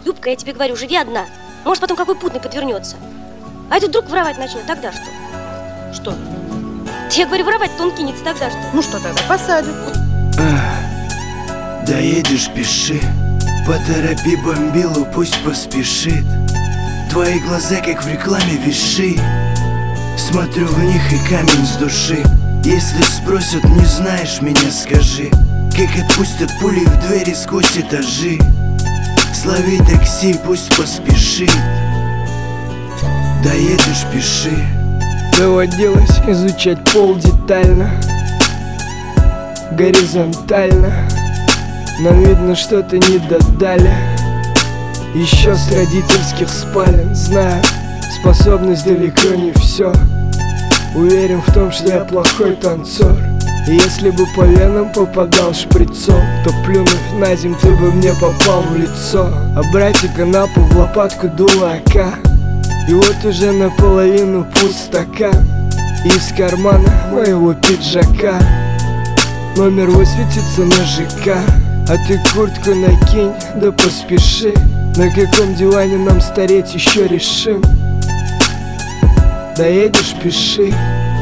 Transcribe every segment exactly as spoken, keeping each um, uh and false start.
Любка, я тебе говорю, живи одна. Может, потом какой путный подвернется. А этот вдруг воровать начнет, тогда что? Что? Я говорю, воровать-то он кинется, тогда что? Ну что тогда, посадят. А, доедешь, пиши. Поторопи бомбилу, пусть поспешит. Твои глаза, как в рекламе, виши. Смотрю в них и камень с души. Если спросят, не знаешь меня, скажи. Как отпустят пули в двери сквозь этажи. Слови такси, пусть поспешит. Доедешь, пиши. Доводилось изучать пол детально, горизонтально, но видно, что-то не додали. Еще с родительских спален знаю, способность далеко не все. Уверен в том, что я плохой танцор. И если бы по венам попадал шприцом, то плюнув на земь, ты бы мне попал в лицо. А братика на пол в лопатку дула АК. И вот уже наполовину пуст стакан. Из кармана моего пиджака номер высветится на ЖК. А ты куртку накинь, да поспеши. На каком диване нам стареть еще решим. Доедешь, пиши.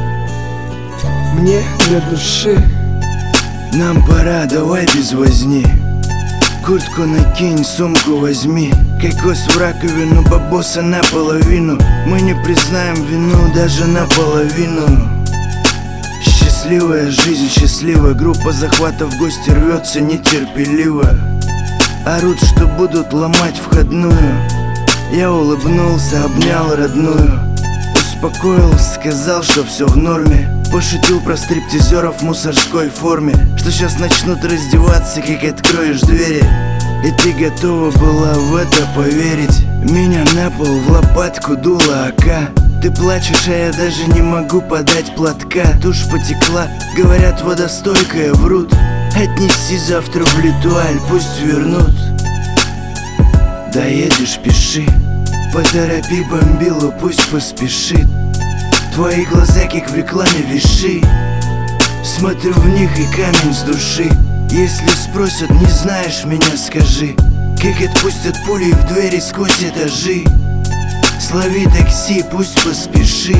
Мне для души. Нам пора, давай без возни. Куртку накинь, сумку возьми. Кокос в раковину, бабоса наполовину. Мы не признаем вину даже наполовину. Счастливая жизнь, счастливая группа захвата в гости рвется нетерпеливо. Орут, что будут ломать входную. Я улыбнулся, обнял родную. Успокоил, сказал, что все в норме. Пошутил про стриптизеров в мусорской форме, что сейчас начнут раздеваться, как откроешь двери. И ты готова была в это поверить. Меня на пол в лопатку дула АК. Ты плачешь, а я даже не могу подать платка. Тушь потекла, говорят, водостойкая, врут. Отнеси завтра в Литуаль, пусть вернут. Доедешь, пиши. Поторопи бомбилу, пусть поспешит. Твои глаза, как в рекламе, виши. Смотрю в них и камень с души. Если спросят, не знаешь меня, скажи. Как отпустят пули в двери сквозь этажи. Слови такси, пусть поспешит.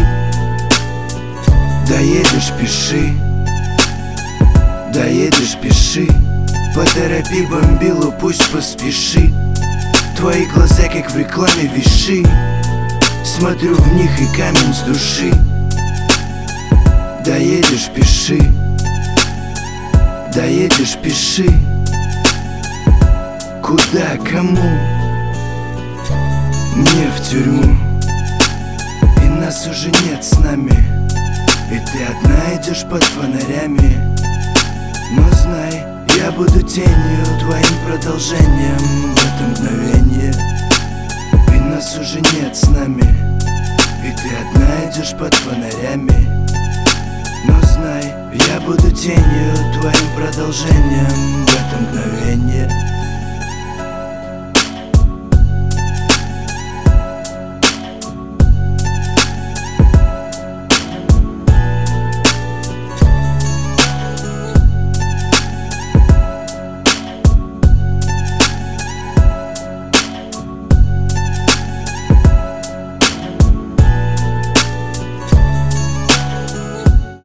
Доедешь, пиши. Доедешь, пиши. Поторопи бомбилу, пусть поспешит. Твои глаза, как в рекламе, виши. Смотрю в них и камень с души. Доедешь, пиши. Доедешь, пиши. Куда, кому? Мне в тюрьму. И нас уже нет с нами. И ты одна идешь под фонарями. Но знай, я буду тенью, твоим продолжением в это мгновение. И нас уже нет с нами. И ты одна идешь под фонарями. Но знай, я буду тенью, твоим продолжением в это мгновение.